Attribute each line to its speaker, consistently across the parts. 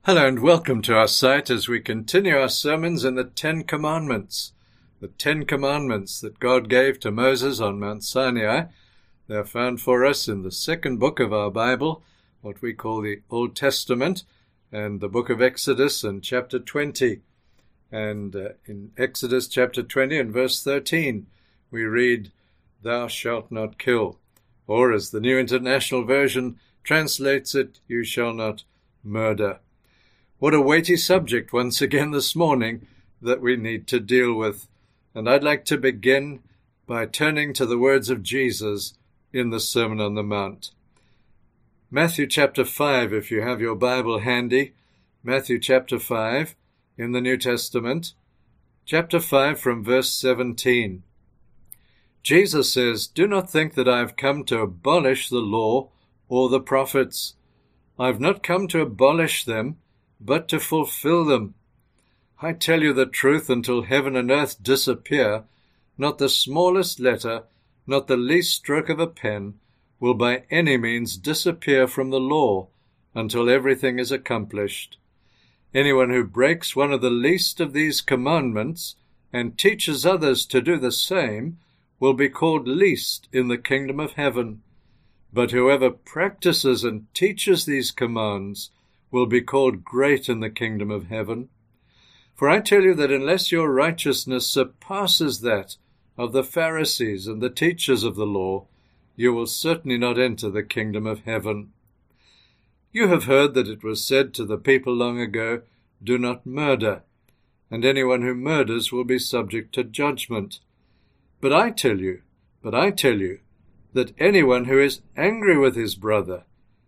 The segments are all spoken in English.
Speaker 1: Hello and welcome to our site as we continue our sermons in the Ten Commandments. The Ten Commandments that God gave to Moses on Mount Sinai. They're found for us in the second book of our Bible, what we call the Old Testament, and the book of Exodus and chapter 20. And in Exodus chapter 20 and verse 13, we read, "Thou shalt not kill," or as the New International Version translates it, "You shall not murder." What a weighty subject once again this morning that we need to deal with. And I'd like to begin by turning to the words of Jesus in the Sermon on the Mount. Matthew chapter 5, if you have your Bible handy. Matthew chapter 5 in the New Testament. Chapter 5 from verse 17. Jesus says, "Do not think that I have come to abolish the law or the prophets. I have not come to abolish them, but to fulfill them. I tell you the truth, until heaven and earth disappear, not the smallest letter, not the least stroke of a pen, will by any means disappear from the law until everything is accomplished. Anyone who breaks one of the least of these commandments and teaches others to do the same will be called least in the kingdom of heaven. But whoever practices and teaches these commands will be called great in the kingdom of heaven. For I tell you that unless your righteousness surpasses that of the Pharisees and the teachers of the law, you will certainly not enter the kingdom of heaven. You have heard that it was said to the people long ago, 'Do not murder,' and anyone who murders will be subject to judgment. But I tell you that anyone who is angry with his brother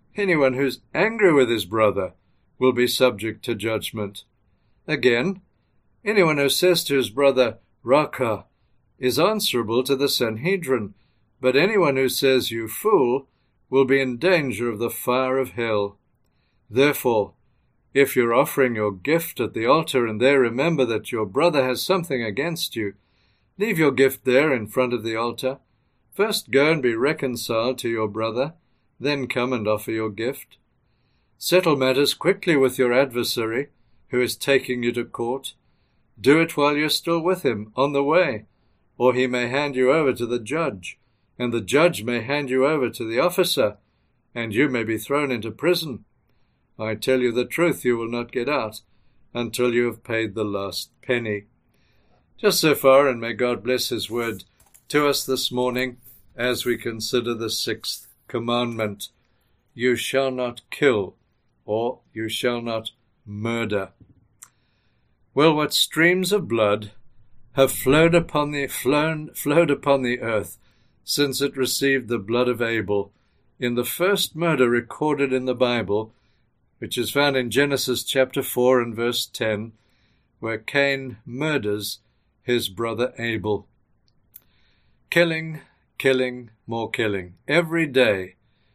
Speaker 1: will be subject to judgment. Again, anyone who says to his brother, 'Raca,' is answerable to the Sanhedrin, but anyone who says, 'You fool,' will be in danger of the fire of hell. Therefore, if you're offering your gift at the altar and there remember that your brother has something against you, leave your gift there in front of the altar. First go and be reconciled to your brother, then come and offer your gift. Settle matters quickly with your adversary who is taking you to court. Do it while you're still with him on the way, or he may hand you over to the judge, and the judge may hand you over to the officer, and you may be thrown into prison. I tell you the truth, you will not get out until you have paid the last penny." Just so far, and may God bless his word to us this morning as we consider the sixth commandment. You shall not kill, or you shall not murder. Well, what streams of blood have flowed upon the earth since it received the blood of Abel in the first murder recorded in the Bible, which is found in Genesis chapter 4 and verse 10, where Cain murders his brother Abel. Killing, more killing. Every day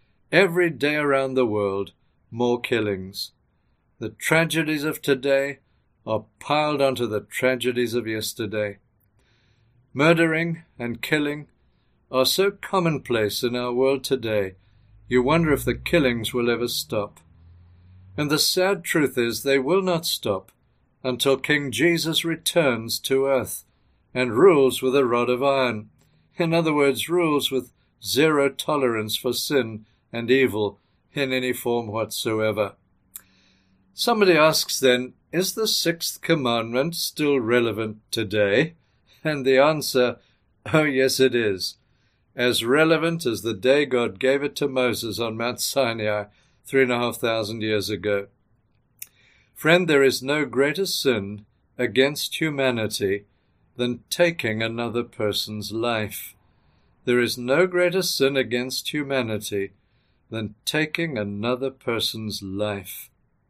Speaker 1: around the world, more killings. The tragedies of today are piled onto the tragedies of yesterday. Murdering and killing are so commonplace in our world today, you wonder if the killings will ever stop. And the sad truth is they will not stop until King Jesus returns to earth and rules with a rod of iron. In other words, rules with zero tolerance for sin and evil in any form whatsoever. Somebody asks then, is the sixth commandment still relevant today? And the answer, oh yes it is. As relevant as the day God gave it to Moses on Mount Sinai 3,500 years ago. Friend, there is no greater sin against humanity than taking another person's life. There is no greater sin against humanity than taking another person's life.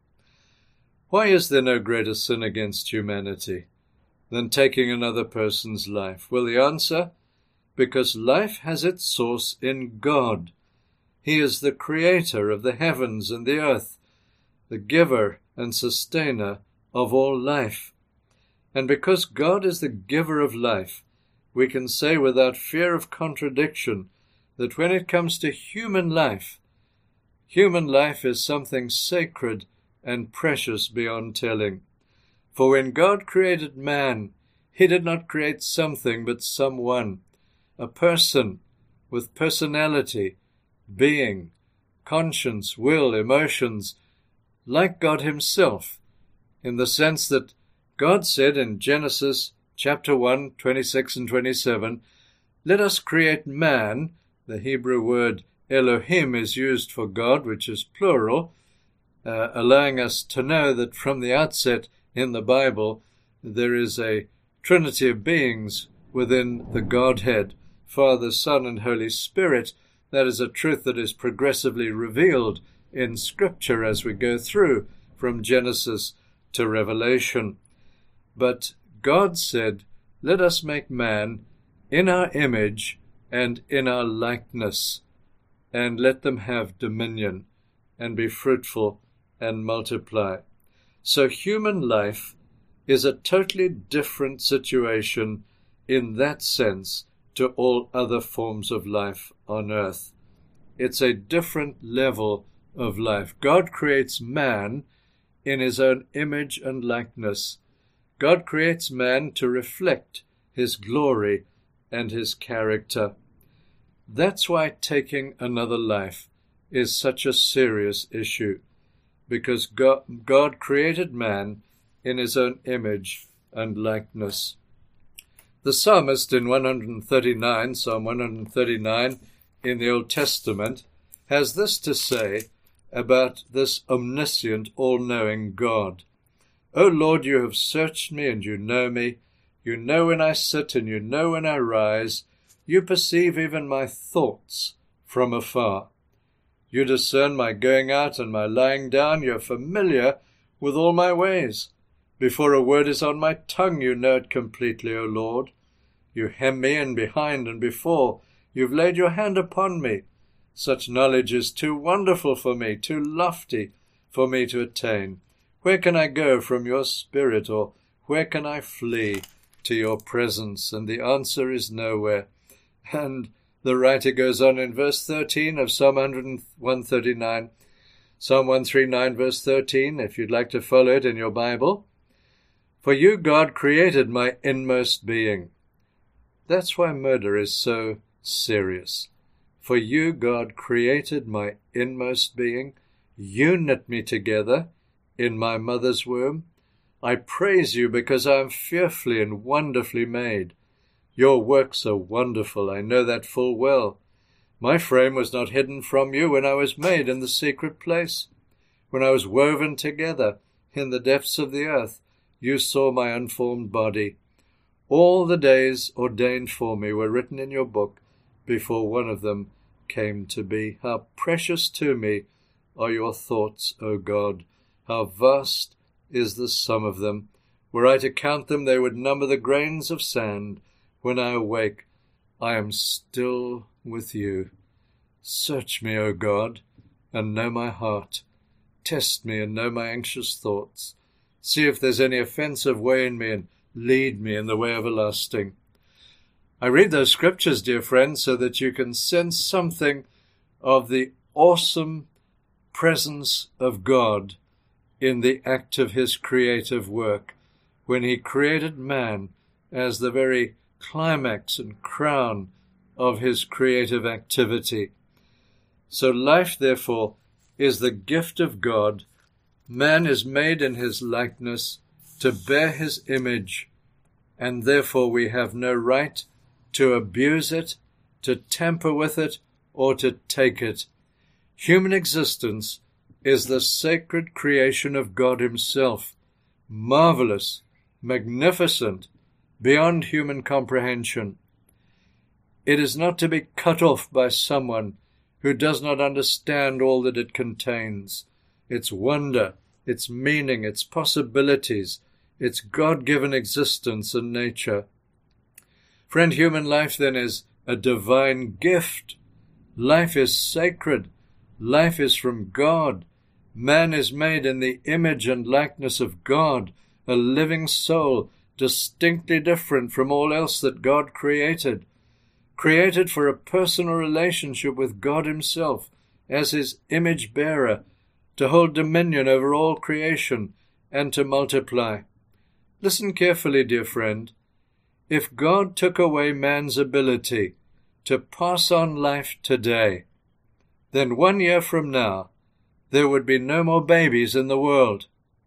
Speaker 1: Why is there no greater sin against humanity than taking another person's life? Well, the answer, because life has its source in God. He is the creator of the heavens and the earth, the giver and sustainer of all life. And because God is the giver of life, we can say without fear of contradiction that when it comes to human life is something sacred and precious beyond telling. For when God created man, he did not create something but someone, a person with personality, being, conscience, will, emotions, like God himself, in the sense that God said in Genesis chapter 1, 26 and 27, "Let us create man." The Hebrew word Elohim is used for God, which is plural, allowing us to know that from the outset in the Bible there is a trinity of beings within the Godhead, Father, Son, and Holy Spirit. That is a truth that is progressively revealed in Scripture as we go through from Genesis to Revelation. But God said, "Let us make man in our image and in our likeness, and let them have dominion, and be fruitful and multiply." So human life is a totally different situation in that sense to all other forms of life on earth. It's a different level of life. God creates man in his own image and likeness. God creates man to reflect his glory and his character. That's why taking another life is such a serious issue, because God created man in his own image and likeness. The psalmist in Psalm 139 in the Old Testament, has this to say about this omniscient, all-knowing God. "O Lord, you have searched me, and you know me. You know when I sit, and you know when I rise. You perceive even my thoughts from afar. You discern my going out and my lying down. You are familiar with all my ways. Before a word is on my tongue, you know it completely, O Lord. You hem me in behind and before. You've laid your hand upon me. Such knowledge is too wonderful for me, too lofty for me to attain. Where can I go from your spirit, or where can I flee to your presence?" And the answer is nowhere. And the writer goes on in verse 13 of Psalm 139, Psalm 139, verse 13, if you'd like to follow it in your Bible. "For you, God, created my inmost being." That's why murder is so serious. "For you, God, created my inmost being. You knit me together in my mother's womb. I praise you because I am fearfully and wonderfully made. Your works are wonderful, I know that full well. My frame was not hidden from you when I was made in the secret place. When I was woven together in the depths of the earth, you saw my unformed body. All the days ordained for me were written in your book before one of them came to be. How precious to me are your thoughts, O God! How vast is the sum of them! Were I to count them, they would number the grains of sand. When I awake, I am still with you. Search me, O God, and know my heart. Test me and know my anxious thoughts. See if there's any offensive way in me, and lead me in the way everlasting. I read those scriptures, dear friends, so that you can sense something of the awesome presence of God in the act of his creative work, when he created man as the very climax and crown of his creative activity. So life, therefore, is the gift of God. Man is made in his likeness to bear his image, and therefore we have no right to abuse it, to tamper with it, or to take it. Human existence is the sacred creation of God himself, marvelous, magnificent, beyond human comprehension. It is not to be cut off by someone who does not understand all that it contains, its wonder, its meaning, its possibilities, its God-given existence and nature. Friend, human life then is a divine gift. Life is sacred. Life is from God. Man is made in the image and likeness of God, a living soul, distinctly different from all else that God created for a personal relationship with God himself as his image bearer, to hold dominion over all creation, and to multiply. Listen carefully, dear friend. If God took away man's ability to pass on life today, then 1 year from now, there would be no more babies in the world.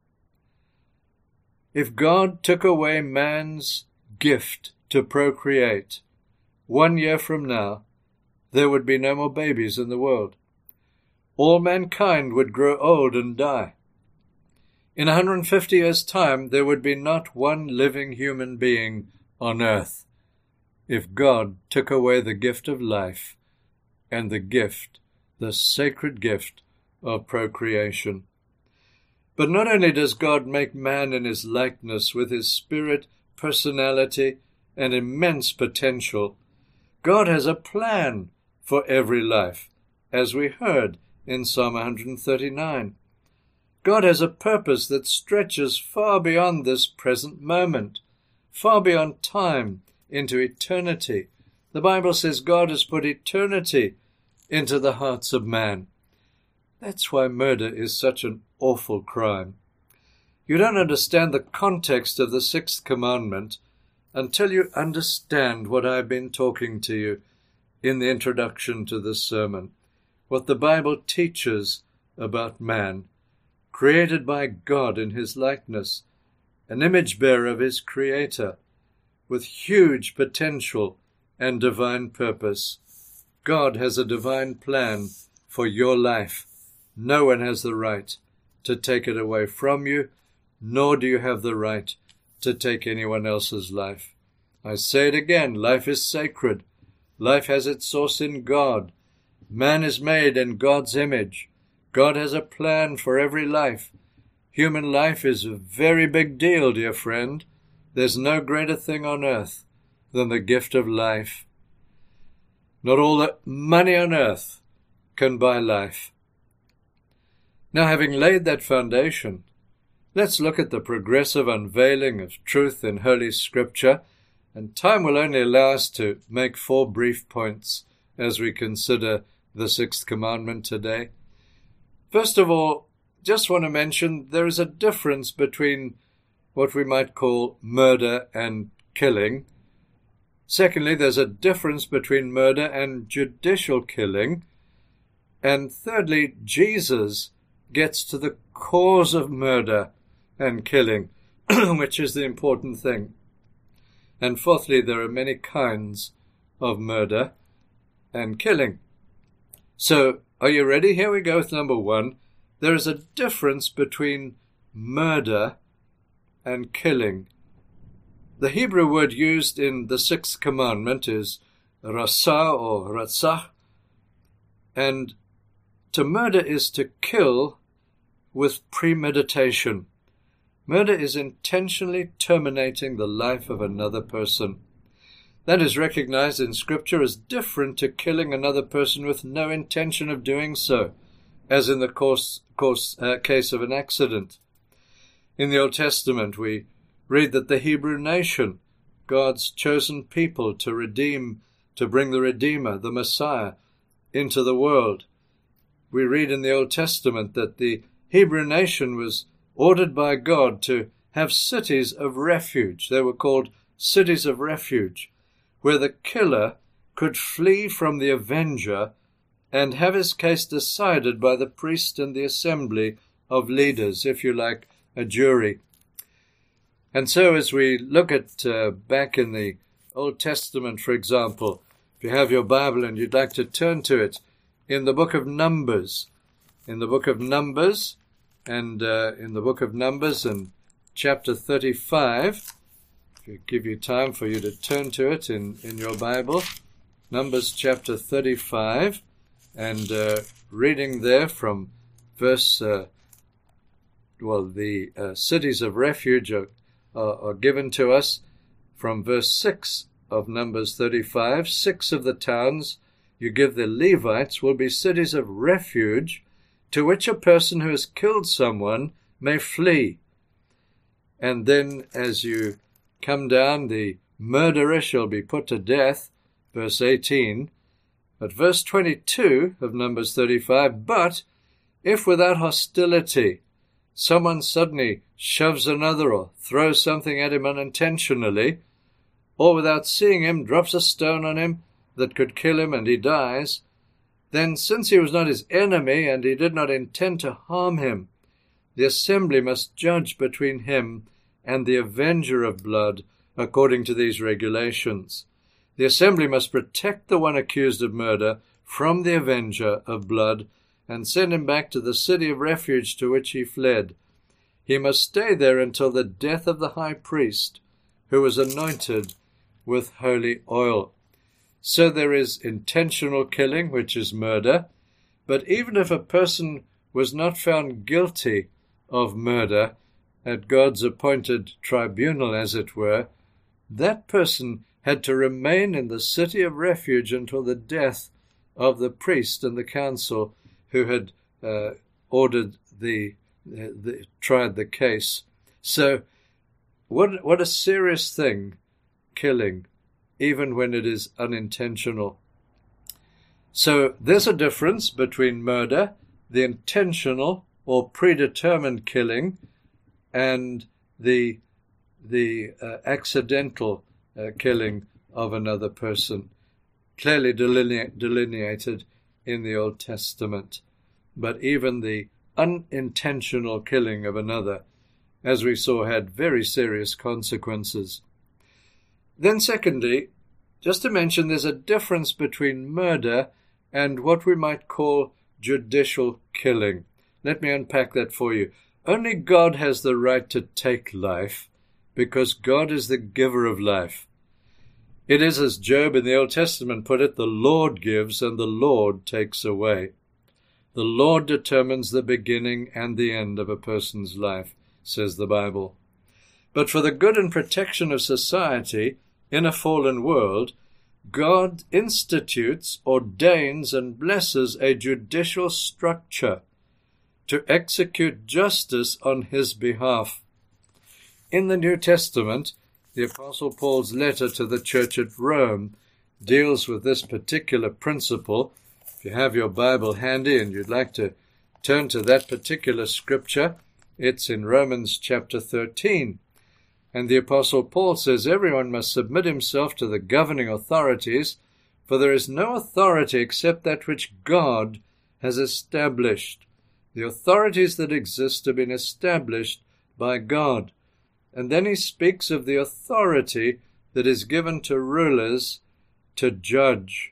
Speaker 1: If God took away man's gift to procreate, 1 year from now, there would be no more babies in the world. All mankind would grow old and die. In 150 years' time, there would be not one living human being on earth if God took away the gift of life and the sacred gift of procreation. But not only does God make man in his likeness with his spirit, personality, and immense potential, God has a plan for every life, as we heard in Psalm 139. God has a purpose that stretches far beyond this present moment, far beyond time, into eternity. The Bible says God has put eternity into the hearts of man. That's why murder is such an awful crime. You don't understand the context of the sixth commandment until you understand what I've been talking to you in the introduction to this sermon, what the Bible teaches about man, created by God in his likeness, an image bearer of his Creator, with huge potential and divine purpose. God has a divine plan for your life. No one has the right to take it away from you, nor do you have the right to take anyone else's life. I say it again, life is sacred. Life has its source in God. Man is made in God's image. God has a plan for every life. Human life is a very big deal, dear friend. There's no greater thing on earth than the gift of life. Not all the money on earth can buy life. Now, having laid that foundation, let's look at the progressive unveiling of truth in Holy Scripture, and time will only allow us to make 4 brief points as we consider the sixth commandment today. First of all, just want to mention there is a difference between what we might call murder and killing. Secondly, there's a difference between murder and judicial killing. And thirdly, Jesus gets to the cause of murder and killing, which is the important thing. And fourthly, there are many kinds of murder and killing. So, are you ready? Here we go with number 1. There is a difference between murder and killing. The Hebrew word used in the sixth commandment is rasa or ratzah, and to murder is to kill with premeditation. Murder is intentionally terminating the life of another person. That is recognized in Scripture as different to killing another person with no intention of doing so, as in the case of an accident. In the Old Testament, we read that the Hebrew nation, God's chosen people to bring the Redeemer, the Messiah, into the world. We read in the Old Testament that the Hebrew nation was ordered by God to have cities of refuge. They were called cities of refuge, where the killer could flee from the avenger and have his case decided by the priest and the assembly of leaders, if you like, a jury. And so as we look at back in the Old Testament, for example, if you have your Bible and you'd like to turn to it, in the book of Numbers, and chapter 35, if you give you time for you to turn to it in your Bible, Numbers chapter 35, and reading there from verse, the cities of refuge are given to us from verse 6 of Numbers 35. 6 of the towns you give the Levites will be cities of refuge to which a person who has killed someone may flee. And then as you come down, the murderer shall be put to death, verse 18. But verse 22 of Numbers 35, but If without hostility someone suddenly shoves another or throws something at him unintentionally, or without seeing him drops a stone on him that could kill him and he dies, then since he was not his enemy and he did not intend to harm him, the assembly must judge between him and the avenger of blood according to these regulations. The assembly must protect the one accused of murder from the avenger of blood and send him back to the city of refuge to which he fled. He must stay there until the death of the high priest, who was anointed with holy oil. So there is intentional killing, which is murder, but even if a person was not found guilty of murder at God's appointed tribunal, as it were, that person had to remain in the city of refuge until the death of the priest and the council who had tried the case. So what a serious thing, killing, even when it is unintentional. So there's a difference between murder, the intentional or predetermined killing, and the accidental killing of another person, clearly delineated in the Old Testament. But even the unintentional killing of another, as we saw, had very serious consequences. Then secondly, just to mention, there's a difference between murder and what we might call judicial killing. Let me unpack that for you. Only God has the right to take life, because God is the giver of life. It is, as Job in the Old Testament put it, the Lord gives and the Lord takes away. The Lord determines the beginning and the end of a person's life, says the Bible. But for the good and protection of society in a fallen world, God institutes, ordains, and blesses a judicial structure to execute justice on his behalf. In the New Testament, the Apostle Paul's letter to the church at Rome deals with this particular principle. If you have your Bible handy and you'd like to turn to that particular scripture, it's in Romans chapter 13. And the Apostle Paul says everyone must submit himself to the governing authorities, for there is no authority except that which God has established. The authorities that exist have been established by God. And then he speaks of the authority that is given to rulers to judge,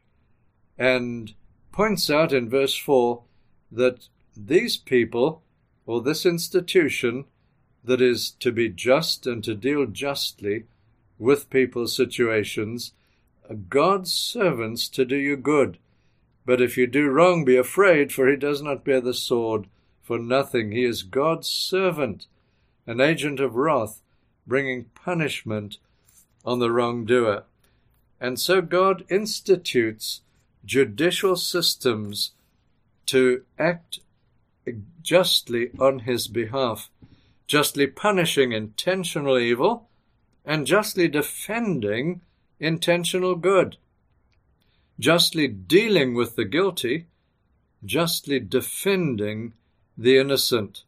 Speaker 1: and points out in verse 4 that these people, or this institution that is to be just and to deal justly with people's situations, are God's servants to do you good. But if you do wrong, be afraid, for he does not bear the sword for nothing. He is God's servant, an agent of wrath, bringing punishment on the wrongdoer. And so God institutes judicial systems to act justly on his behalf, justly punishing intentional evil and justly defending intentional good, justly dealing with the guilty, justly defending the innocent.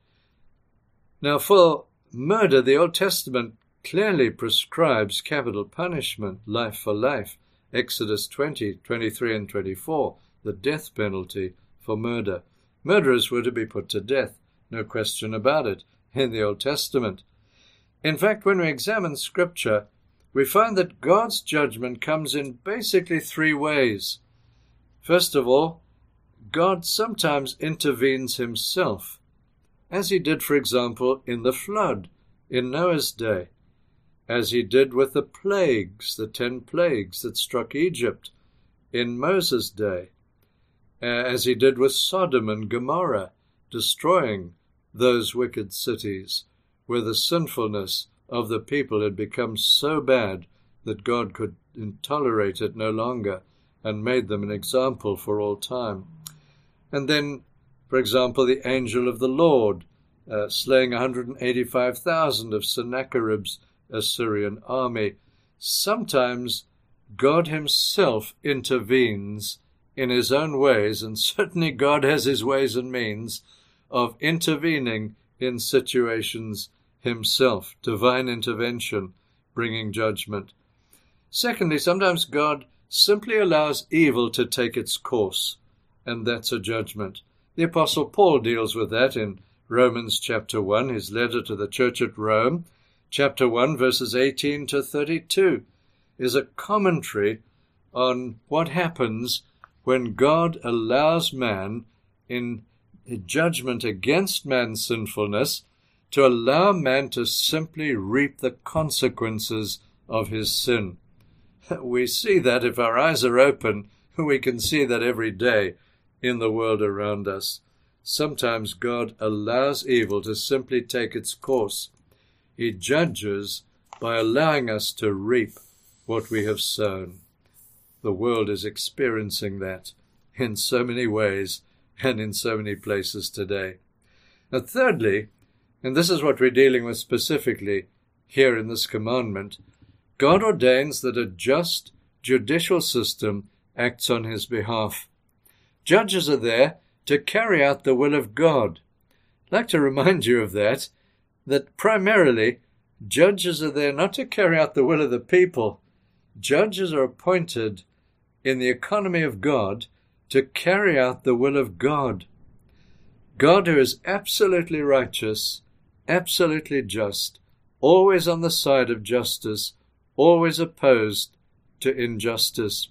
Speaker 1: Now, for murder, the Old Testament clearly prescribes capital punishment, life for life. Exodus 20, 23 and 24, the death penalty for murder. Murderers were to be put to death, no question about it, in the Old Testament. In fact, when we examine Scripture, we find that God's judgment comes in basically three ways. First of all, God sometimes intervenes himself, as he did, for example, in the flood in Noah's day, as he did with the plagues, the 10 plagues that struck Egypt in Moses' day, as he did with Sodom and Gomorrah, destroying those wicked cities where the sinfulness of the people had become so bad that God could tolerate it no longer and made them an example for all time. And then, for example, the angel of the Lord, slaying 185,000 of Sennacherib's Assyrian army. Sometimes God himself intervenes in his own ways, and certainly God has his ways and means of intervening in situations himself, divine intervention, bringing judgment. Secondly, sometimes God simply allows evil to take its course, and that's a judgment. The Apostle Paul deals with that in Romans chapter 1, his letter to the church at Rome. Chapter 1, verses 18 to 32, is a commentary on what happens when God allows man, in judgment against man's sinfulness, to allow man to simply reap the consequences of his sin. We see that if our eyes are open, we can see that every day in the world around us. Sometimes God allows evil to simply take its course. He judges by allowing us to reap what we have sown. The world is experiencing that in so many ways and in so many places today. And thirdly, and this is what we're dealing with specifically here in this commandment, God ordains that a just judicial system acts on his behalf. Judges are there to carry out the will of God. I'd like to remind you of that primarily judges are there not to carry out the will of the people. Judges are appointed in the economy of God to carry out the will of God. God, who is absolutely righteous, absolutely just, always on the side of justice, always opposed to injustice,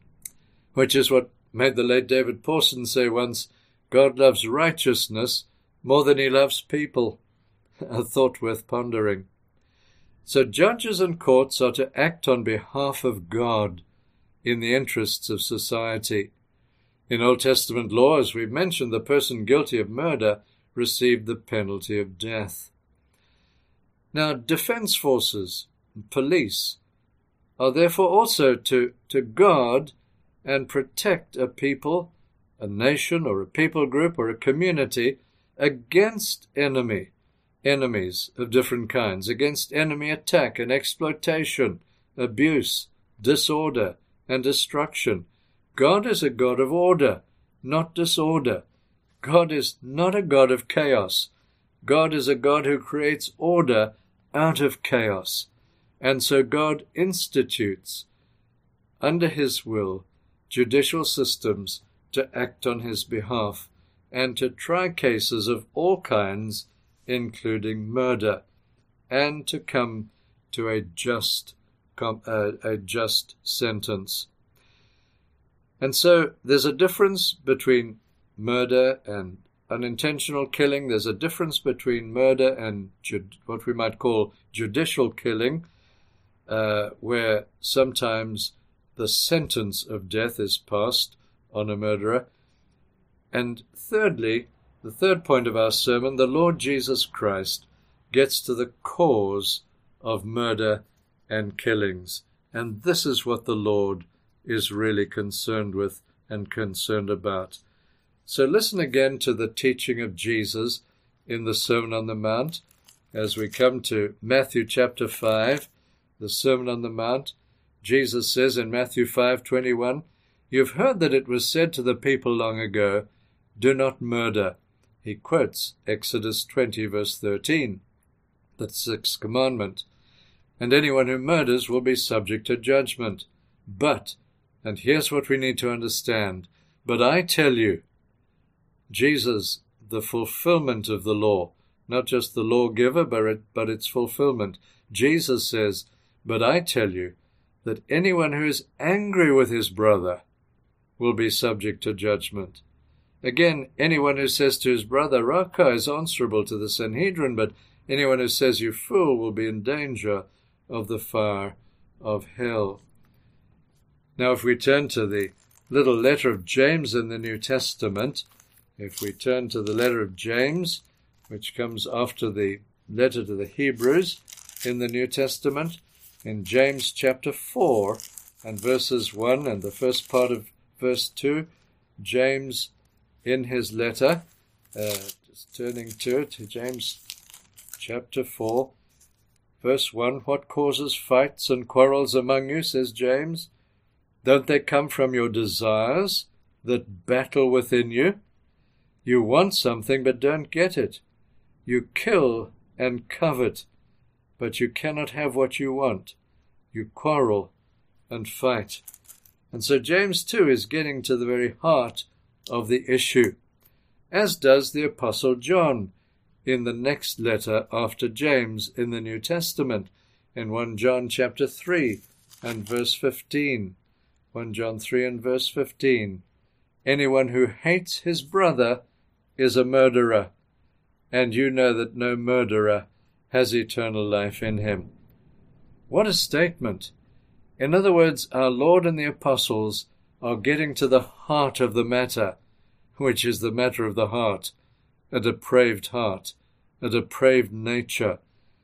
Speaker 1: which is what made the late David Pawson say once, God loves righteousness more than he loves people. A thought worth pondering. So judges and courts are to act on behalf of God in the interests of society. In Old Testament law, as we've mentioned, the person guilty of murder received the penalty of death. Now, defense forces, police, are therefore also to guard and protect a people, a nation, or a people group, or a community against enemies of different kinds, against enemy attack and exploitation, abuse, disorder, and destruction. God is a God of order, not disorder. God is not a God of chaos. God is a God who creates order out of chaos. And so God institutes, under his will, judicial systems to act on his behalf and to try cases of all kinds, including murder, and to come to a just sentence. And so there's a difference between murder and unintentional killing. There's a difference between murder and what we might call judicial killing, where sometimes the sentence of death is passed on a murderer. And thirdly, the third point of our sermon, the Lord Jesus Christ gets to the cause of murder and killings. And this is what the Lord is really concerned with and concerned about. So listen again to the teaching of Jesus in the Sermon on the Mount as we come to Matthew chapter 5, the Sermon on the Mount. Jesus says in Matthew 5:21, "You've heard that it was said to the people long ago, 'Do not murder.'" He quotes Exodus 20, verse 13, the sixth commandment. "And anyone who murders will be subject to judgment. But," and here's what we need to understand, "but I tell you," Jesus, the fulfillment of the law, not just the lawgiver, but its fulfillment. Jesus says, "But I tell you that anyone who is angry with his brother will be subject to judgment." Again, anyone who says to his brother, "Raka," is answerable to the Sanhedrin, but anyone who says, "You fool," will be in danger of the fire of hell. Now, if we turn to the little letter of James in the New Testament, if we turn to the letter of James, which comes after the letter to the Hebrews in the New Testament, in James chapter 4 and verses 1 and the first part of verse 2, James in his letter, just turning to it, James chapter 4, verse 1, "What causes fights and quarrels among you, says James? Don't they come from your desires that battle within you. You want something but don't get it. You kill and covet, but you cannot have what you want. You quarrel and fight. And so James too is getting to the very heart of the issue, as does the Apostle John in the next letter after James in the New Testament, in 1 John chapter 3 and verse 15. 1 John 3 and verse 15. Anyone who hates his brother is a murderer, and you know that no murderer has eternal life in him. What a statement! In other words, our Lord and the apostles are getting to the heart of the matter, which is the matter of the heart, a depraved heart, a depraved nature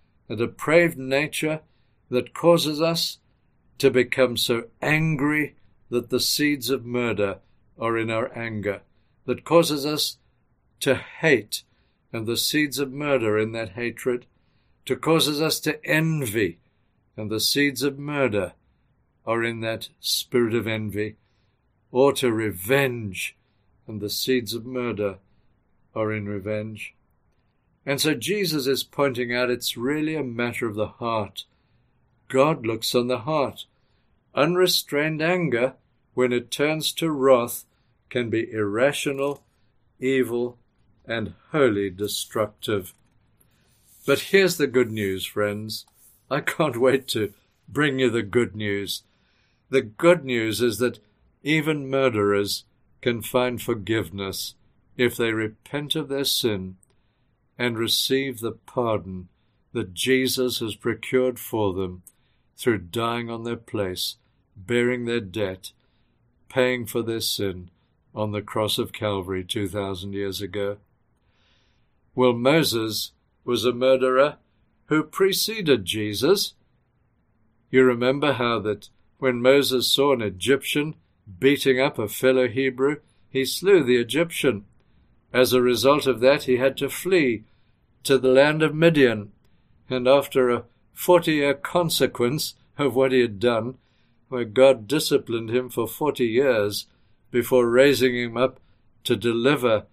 Speaker 1: that causes us to become so angry that the seeds of murder are in our anger, that causes us to hate, and the seeds of murder in that hatred, to causes us to envy, and the seeds of murder are in that spirit of envy, or to revenge, and the seeds of murder are in revenge. And so Jesus is pointing out it's really a matter of the heart. God looks on the heart. Unrestrained anger, when it turns to wrath, can be irrational, evil, and wholly destructive. But here's the good news, friends. I can't wait to bring you the good news. The good news is that even murderers can find forgiveness if they repent of their sin and receive the pardon that Jesus has procured for them through dying on their place, bearing their debt, paying for their sin on the cross of Calvary 2,000 years ago. Well, Moses was a murderer who preceded Jesus. You remember how that when Moses saw an Egyptian beating up a fellow Hebrew, he slew the Egyptian. As a result of that, he had to flee to the land of Midian, and after a 40-year consequence of what he had done, where God disciplined him for 40 years before raising him up to deliver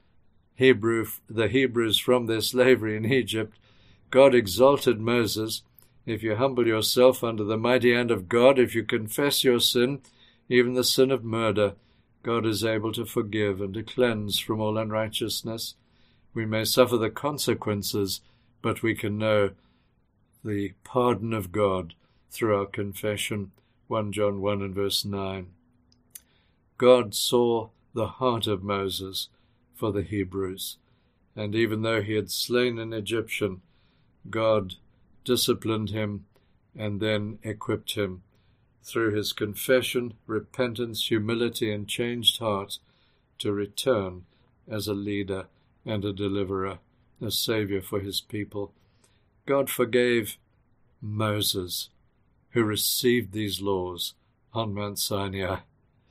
Speaker 1: the Hebrews from their slavery in Egypt, God exalted Moses. If you humble yourself under the mighty hand of God, if you confess your sin, even the sin of murder, God is able to forgive and to cleanse from all unrighteousness. We may suffer the consequences, but we can know the pardon of God through our confession. 1 John 1 and verse 9. God saw the heart of Moses for the Hebrews, and even though he had slain an Egyptian, God disciplined him and then equipped him through his confession, repentance, humility, and changed heart to return as a leader and a deliverer, a savior for his people. God forgave Moses, who received these laws on Mount Sinai.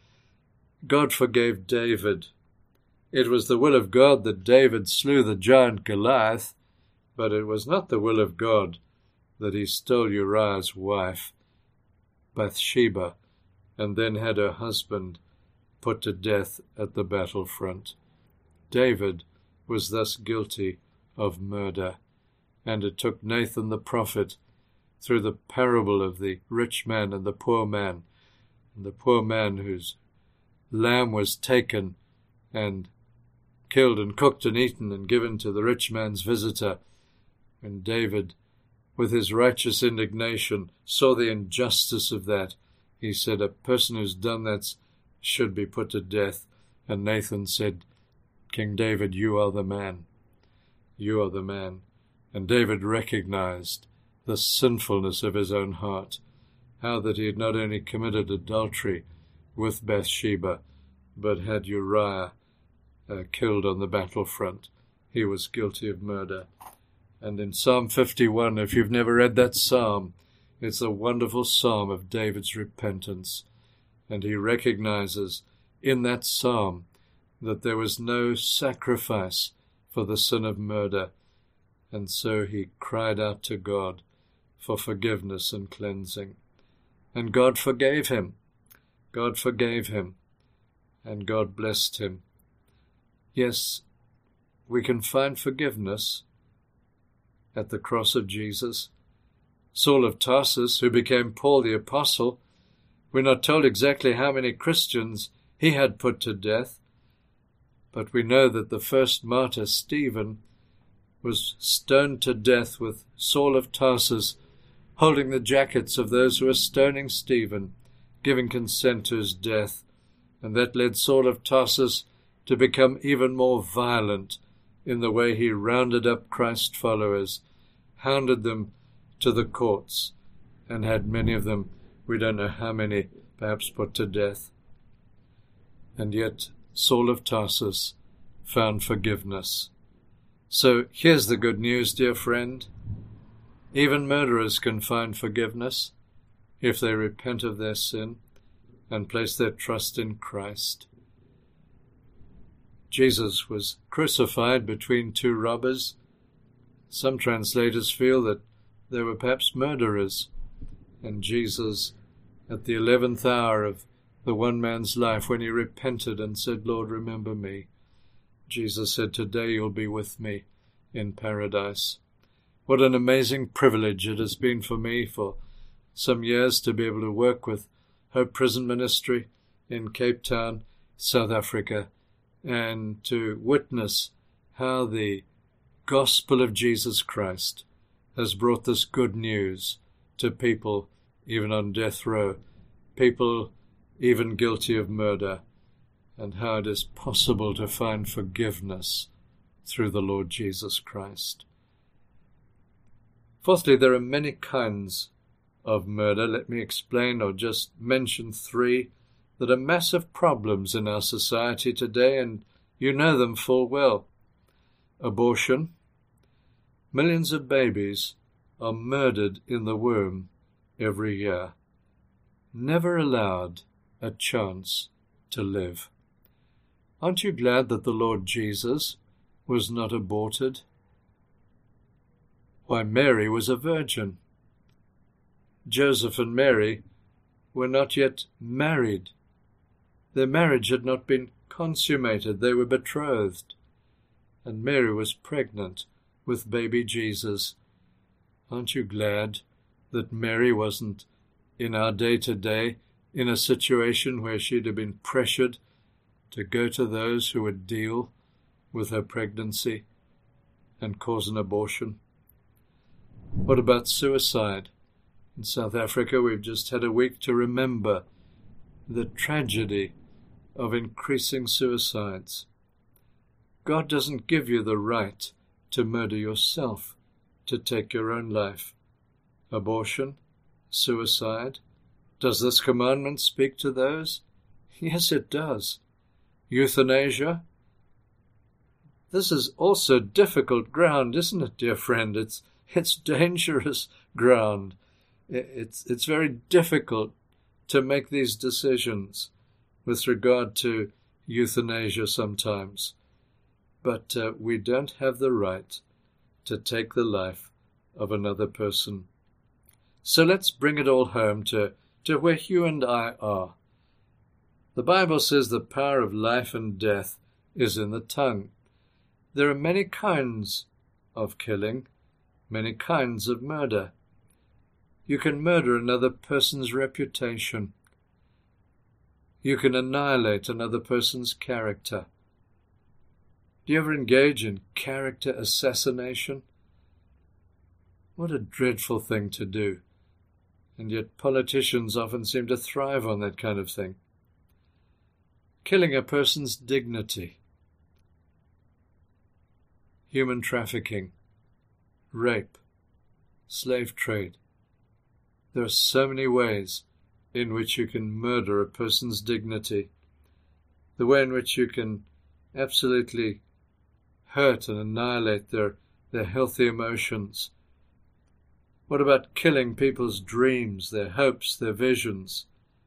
Speaker 1: God forgave David. It was the will of God that David slew the giant Goliath, but it was not the will of God that he stole Uriah's wife, Bathsheba, and then had her husband put to death at the battlefront. David was thus guilty of murder, and it took Nathan the prophet, through the parable of the rich man and the poor man whose lamb was taken and killed and cooked and eaten and given to the rich man's visitor. And David, with his righteous indignation, saw the injustice of that. He said, a person who's done that should be put to death. And Nathan said, King David, you are the man. You are the man. And David recognized the sinfulness of his own heart, how that he had not only committed adultery with Bathsheba, but had Uriah killed on the battlefront. He was guilty of murder. And in Psalm 51, if you've never read that psalm, it's a wonderful psalm of David's repentance. And he recognizes in that psalm that there was no sacrifice for the sin of murder. And so he cried out to God for forgiveness and cleansing. And God forgave him. God forgave him. and God blessed him. Yes, we can find forgiveness at the cross of Jesus. Saul of Tarsus, who became Paul the Apostle, we're not told exactly how many Christians he had put to death, but we know that the first martyr, Stephen, was stoned to death with Saul of Tarsus holding the jackets of those who were stoning Stephen, giving consent to his death, and that led Saul of Tarsus to become even more violent in the way he rounded up Christ followers, hounded them to the courts, and had many of them, we don't know how many, perhaps put to death. And yet Saul of Tarsus found forgiveness. So here's the good news, dear friend. Even murderers can find forgiveness if they repent of their sin and place their trust in Christ. Jesus was crucified between two robbers. Some translators feel that they were perhaps murderers, and Jesus, at the 11th hour of the one man's life, when he repented and said, Lord, remember me, Jesus said, today you'll be with me in paradise. What an amazing privilege it has been for me for some years to be able to work with Hope Prison Ministry in Cape Town, South Africa, and to witness how the gospel of Jesus Christ has brought this good news to people even on death row, people even guilty of murder, and how it is possible to find forgiveness through the Lord Jesus Christ. Fourthly, there are many kinds of murder. Let me explain or just mention three that are massive problems in our society today, and you know them full well. Abortion. Millions of babies are murdered in the womb every year, never allowed a chance to live. Aren't you glad that the Lord Jesus was not aborted? Why, Mary was a virgin. Joseph and Mary were not yet married. Their marriage had not been consummated. They were betrothed. And Mary was pregnant with baby Jesus. Aren't you glad that Mary wasn't in our day-to-day in a situation where she'd have been pressured to go to those who would deal with her pregnancy and cause an abortion? What about suicide? In South Africa, we've just had a week to remember the tragedy of increasing suicides. God doesn't give you the right to murder yourself, to take your own life. Abortion, suicide, does this commandment speak to those? Yes, it does. Euthanasia? This is also difficult ground, isn't it, dear friend? It's dangerous ground. It's very difficult to make these decisions with regard to euthanasia sometimes. But we don't have the right to take the life of another person. So let's bring it all home to where you and I are. The Bible says the power of life and death is in the tongue. There are many kinds of killing, many kinds of murder. You can murder another person's reputation. You can annihilate another person's character. Do you ever engage in character assassination? What a dreadful thing to do. And yet politicians often seem to thrive on that kind of thing. Killing a person's dignity. Human trafficking. Rape. Slave trade. There are so many ways in which you can murder a person's dignity. The way in which you can absolutely hurt and annihilate their healthy emotions. What about killing people's dreams, their hopes, their visions?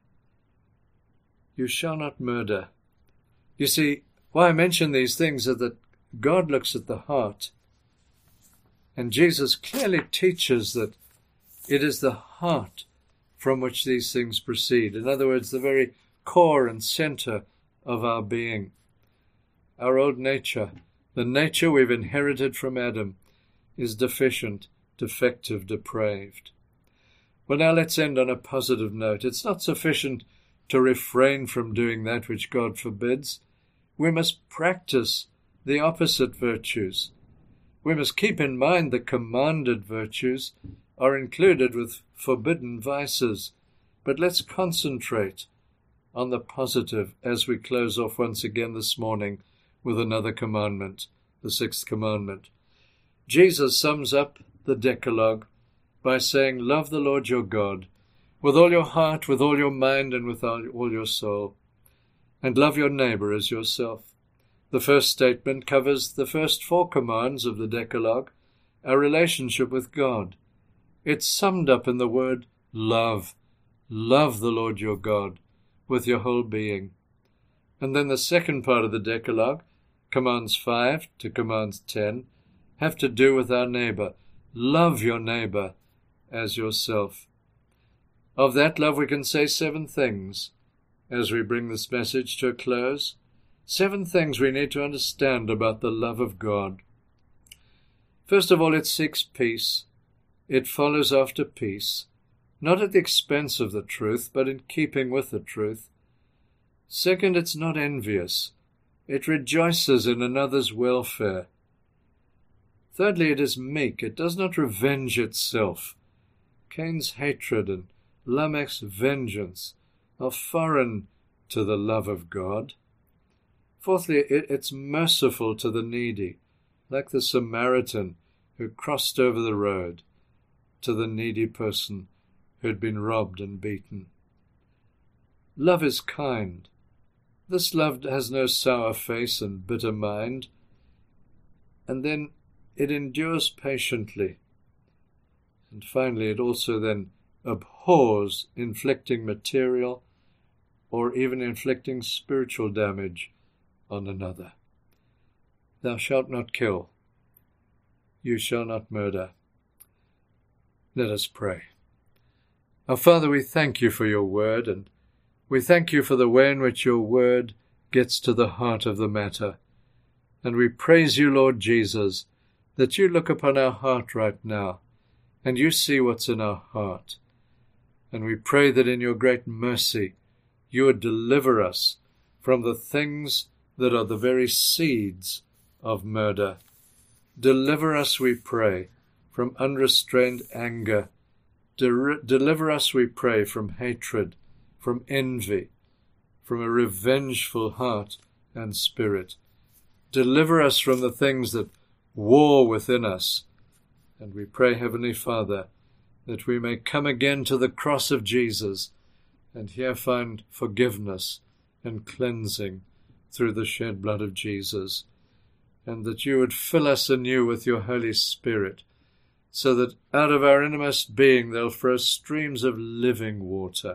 Speaker 1: You shall not murder. You see, why I mention these things is that God looks at the heart. And Jesus clearly teaches that it is the heart from which these things proceed. In other words, the very core and center of our being. Our old nature, the nature we've inherited from Adam, is deficient, defective, depraved. Well, now let's end on a positive note. It's not sufficient to refrain from doing that which God forbids. We must practice the opposite virtues. We must keep in mind the commanded virtues are included with forbidden vices. But let's concentrate on the positive as we close off once again this morning with another commandment, the sixth commandment. Jesus sums up the Decalogue by saying, love the Lord your God with all your heart, with all your mind, and with all your soul, and love your neighbor as yourself. The first statement covers the first 4 commands of the Decalogue, our relationship with God. It's summed up in the word love. Love the Lord your God with your whole being. And then the second part of the Decalogue, commands 5 to commands 10, have to do with our neighbor. Love your neighbor as yourself. Of that love we can say 7 things as we bring this message to a close. 7 things we need to understand about the love of God. First of all, it seeks peace. It follows after peace, not at the expense of the truth, but in keeping with the truth. Second, it's not envious. It rejoices in another's welfare. Thirdly, it is meek. It does not revenge itself. Cain's hatred and Lamech's vengeance are foreign to the love of God. Fourthly, it's merciful to the needy, like the Samaritan who crossed over the road to the needy person who had been robbed and beaten. Love is kind. This love has no sour face and bitter mind. And then it endures patiently. And finally, it also then abhors inflicting material or even inflicting spiritual damage on another. Thou shalt not kill. You shall not murder. Let us pray. Our Father, we thank you for your word, and we thank you for the way in which your word gets to the heart of the matter. And we praise you, Lord Jesus, that you look upon our heart right now, and you see what's in our heart. And we pray that in your great mercy you would deliver us from the things that are the very seeds of murder. Deliver us, we pray, from unrestrained anger. Deliver us, we pray, from hatred, from envy, from a revengeful heart and spirit. Deliver us from the things that war within us. And we pray, Heavenly Father, that we may come again to the cross of Jesus and here find forgiveness and cleansing through the shed blood of Jesus, and that you would fill us anew with your Holy Spirit, so that out of our innermost being there'll flow streams of living water,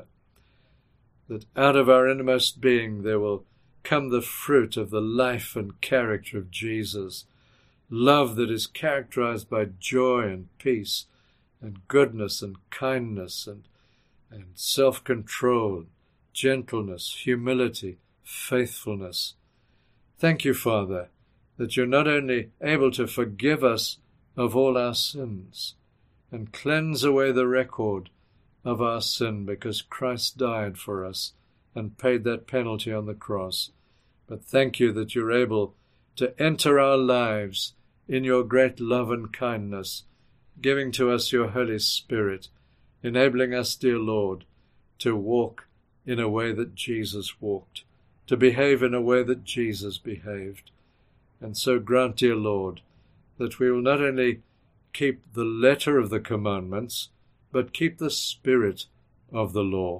Speaker 1: that out of our innermost being there will come the fruit of the life and character of Jesus, love that is characterized by joy and peace and goodness and kindness and self-control, gentleness, humility, faithfulness. Thank you, Father, that you're not only able to forgive us of all our sins and cleanse away the record of our sin because Christ died for us and paid that penalty on the cross, but thank you that you're able to enter our lives in your great love and kindness, giving to us your Holy Spirit, enabling us, dear Lord, to walk in a way that Jesus walked, to behave in a way that Jesus behaved. And so grant, dear Lord, that we will not only keep the letter of the commandments, but keep the spirit of the law.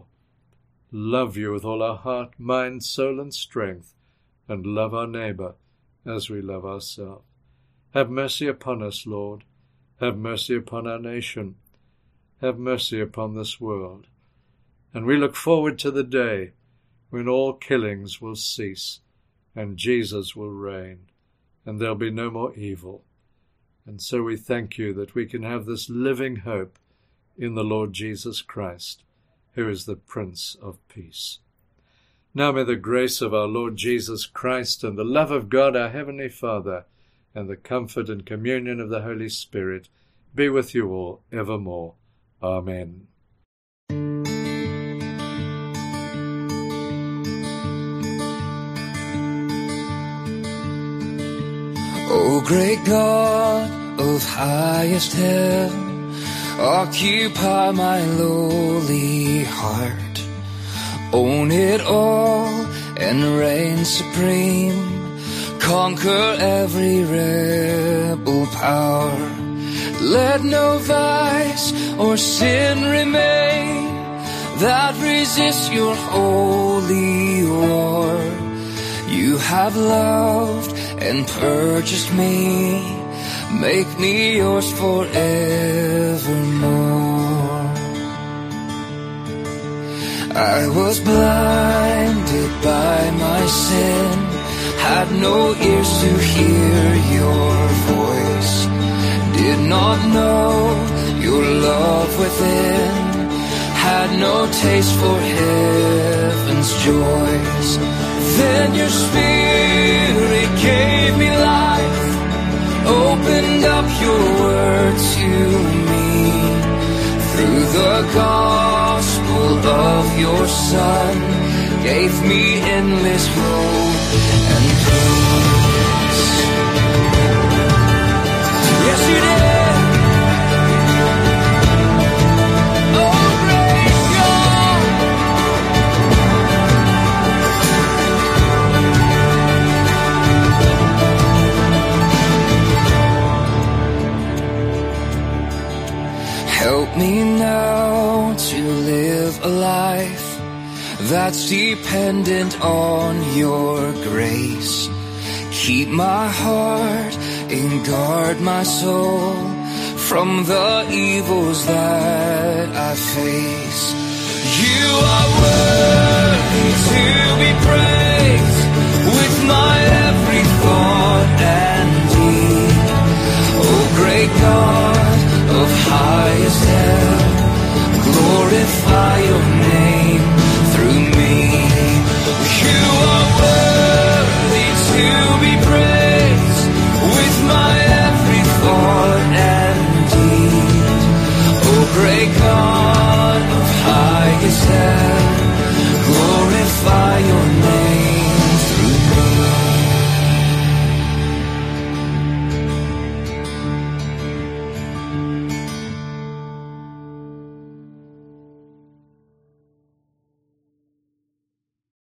Speaker 1: Love you with all our heart, mind, soul, and strength, and love our neighbor as we love ourselves. Have mercy upon us, Lord. Have mercy upon our nation. Have mercy upon this world. And we look forward to the day when all killings will cease and Jesus will reign, and there'll be no more evil. And so we thank you that we can have this living hope in the Lord Jesus Christ, who is the Prince of Peace. Now may the grace of our Lord Jesus Christ and the love of God our Heavenly Father and the comfort and communion of the Holy Spirit be with you all evermore. Amen.
Speaker 2: O great God of highest heaven, occupy my lowly heart. Own it all and reign supreme. Conquer every rebel power. Let no vice or sin remain that resists your holy war. You have loved and purchased me. Make me yours forevermore. I was blinded by my sin, had no ears to hear your voice, did not know your love within, had no taste for heaven's joys. Then your Spirit gave me life, opened up your word to me. Through the gospel of your Son, gave me endless hope and peace. Yes, you did. Oh, great God. Help me now to live a life that's dependent on your grace. Keep my heart and guard my soul from the evils that I face. You are worthy.